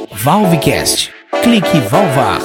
Valvecast. Clique Valvar.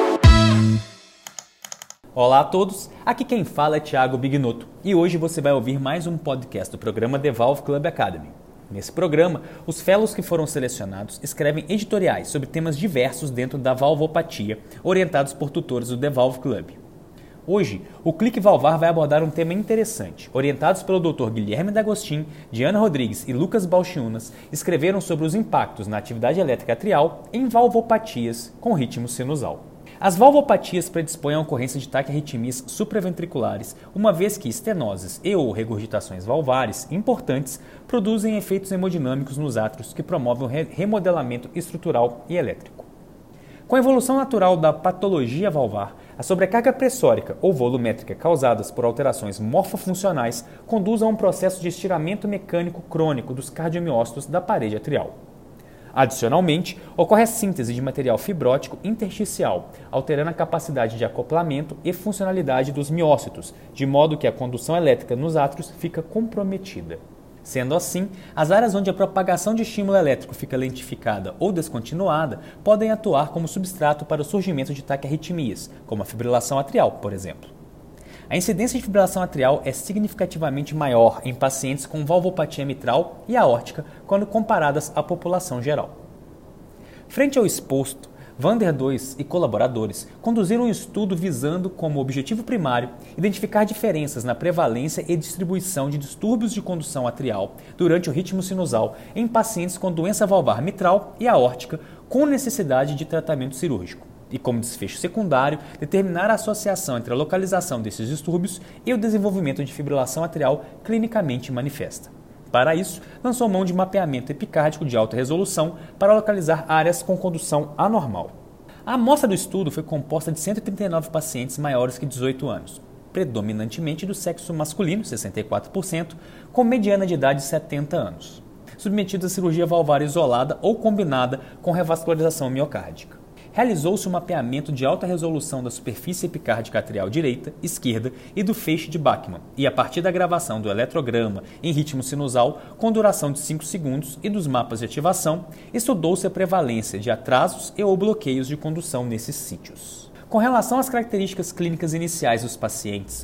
Olá a todos, aqui quem fala é Thiago Bignotto e hoje você vai ouvir mais um podcast do programa The Valve Club Academy. Nesse programa, os fellows que foram selecionados escrevem editoriais sobre temas diversos dentro da valvopatia, orientados por tutores do The Valve Club. Hoje, o Clique Valvar vai abordar um tema interessante. Orientados pelo Dr. Guilherme D'Agostin, Diana Rodrigues e Lucas Balchiunas, escreveram sobre os impactos na atividade elétrica atrial em valvopatias com ritmo sinusal. As valvopatias predispõem à ocorrência de taquiarritmias supraventriculares, uma vez que estenoses e ou regurgitações valvares importantes produzem efeitos hemodinâmicos nos átrios que promovem o remodelamento estrutural e elétrico. Com a evolução natural da patologia valvar, a sobrecarga pressórica ou volumétrica causadas por alterações morfofuncionais conduz a um processo de estiramento mecânico crônico dos cardiomiócitos da parede atrial. Adicionalmente, ocorre a síntese de material fibrótico intersticial, alterando a capacidade de acoplamento e funcionalidade dos miócitos, de modo que a condução elétrica nos átrios fica comprometida. Sendo assim, as áreas onde a propagação de estímulo elétrico fica lentificada ou descontinuada podem atuar como substrato para o surgimento de taquiarritmias, como a fibrilação atrial, por exemplo. A incidência de fibrilação atrial é significativamente maior em pacientes com valvopatia mitral e aórtica quando comparadas à população geral. Frente ao exposto, Vander II e colaboradores conduziram um estudo visando como objetivo primário identificar diferenças na prevalência e distribuição de distúrbios de condução atrial durante o ritmo sinusal em pacientes com doença valvar mitral e aórtica com necessidade de tratamento cirúrgico. E como desfecho secundário, determinar a associação entre a localização desses distúrbios e o desenvolvimento de fibrilação atrial clinicamente manifesta. Para isso, lançou mão de mapeamento epicárdico de alta resolução para localizar áreas com condução anormal. A amostra do estudo foi composta de 139 pacientes maiores que 18 anos, predominantemente do sexo masculino, 64%, com mediana de idade de 70 anos, submetidos à cirurgia valvar isolada ou combinada com revascularização miocárdica. Realizou-se um mapeamento de alta resolução da superfície epicárdica atrial direita, esquerda e do feixe de Bachmann, e a partir da gravação do eletrograma em ritmo sinusal com duração de 5 segundos e dos mapas de ativação, estudou-se a prevalência de atrasos e ou bloqueios de condução nesses sítios. Com relação às características clínicas iniciais dos pacientes,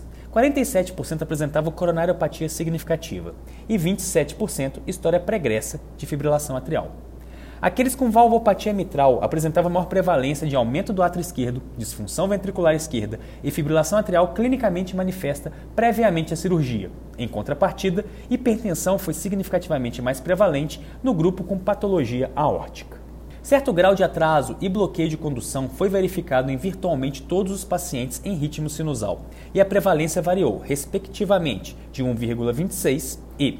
47% apresentavam coronariopatia significativa e 27% história pregressa de fibrilação atrial. Aqueles com valvopatia mitral apresentavam maior prevalência de aumento do átrio esquerdo, disfunção ventricular esquerda e fibrilação atrial clinicamente manifesta previamente à cirurgia. Em contrapartida, hipertensão foi significativamente mais prevalente no grupo com patologia aórtica. Certo grau de atraso e bloqueio de condução foi verificado em virtualmente todos os pacientes em ritmo sinusal, e a prevalência variou, respectivamente, de 1,26 e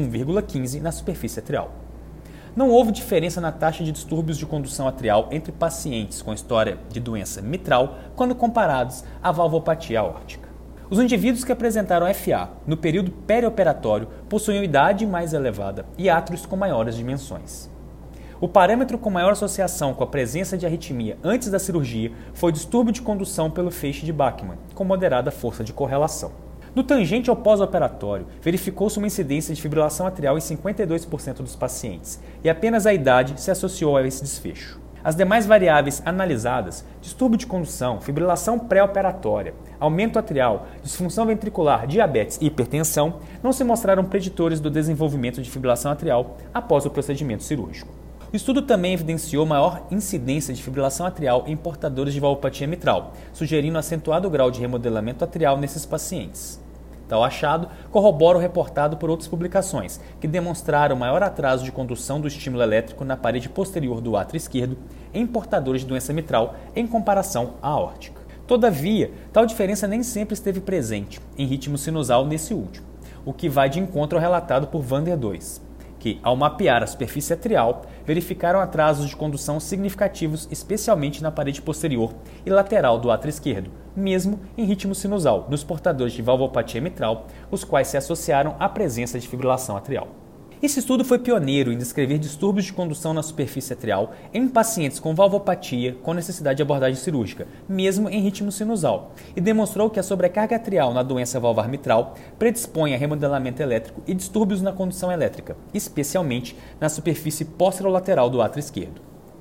1,15 na superfície atrial. Não houve diferença na taxa de distúrbios de condução atrial entre pacientes com história de doença mitral quando comparados à valvopatia aórtica. Os indivíduos que apresentaram FA no período perioperatório possuíam idade mais elevada e átrios com maiores dimensões. O parâmetro com maior associação com a presença de arritmia antes da cirurgia foi o distúrbio de condução pelo feixe de Bachmann, com moderada força de correlação. No tangente ao pós-operatório, verificou-se uma incidência de fibrilação atrial em 52% dos pacientes, e apenas a idade se associou a esse desfecho. As demais variáveis analisadas, distúrbio de condução, fibrilação pré-operatória, aumento atrial, disfunção ventricular, diabetes e hipertensão, não se mostraram preditores do desenvolvimento de fibrilação atrial após o procedimento cirúrgico. O estudo também evidenciou maior incidência de fibrilação atrial em portadores de valvopatia mitral, sugerindo acentuado grau de remodelamento atrial nesses pacientes. Tal achado corrobora o reportado por outras publicações, que demonstraram maior atraso de condução do estímulo elétrico na parede posterior do átrio esquerdo em portadores de doença mitral em comparação à aórtica. Todavia, tal diferença nem sempre esteve presente em ritmo sinusal nesse último, o que vai de encontro ao relatado por Vander II, que, ao mapear a superfície atrial, verificaram atrasos de condução significativos, especialmente na parede posterior e lateral do átrio esquerdo, mesmo em ritmo sinusal, nos portadores de valvopatia mitral, os quais se associaram à presença de fibrilação atrial. Esse estudo foi pioneiro em descrever distúrbios de condução na superfície atrial em pacientes com valvopatia com necessidade de abordagem cirúrgica, mesmo em ritmo sinusal, e demonstrou que a sobrecarga atrial na doença valvar mitral predispõe a remodelamento elétrico e distúrbios na condução elétrica, especialmente na superfície posterolateral do átrio esquerdo.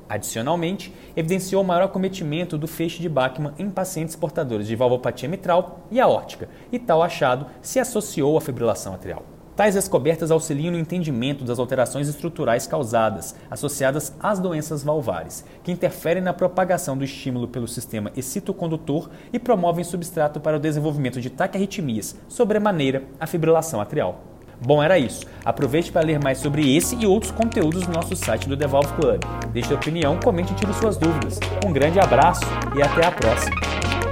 Adicionalmente, evidenciou o maior acometimento do feixe de Bachmann em pacientes portadores de valvopatia mitral e aórtica, e tal achado se associou à fibrilação atrial. Tais descobertas auxiliam no entendimento das alterações estruturais causadas, associadas às doenças valvares, que interferem na propagação do estímulo pelo sistema excitocondutor e promovem substrato para o desenvolvimento de taquiarritmias, sobremaneira a fibrilação atrial. Bom, era isso. Aproveite para ler mais sobre esse e outros conteúdos no nosso site do The Valve Club. Deixe sua opinião, comente e tire suas dúvidas. Um grande abraço e até a próxima!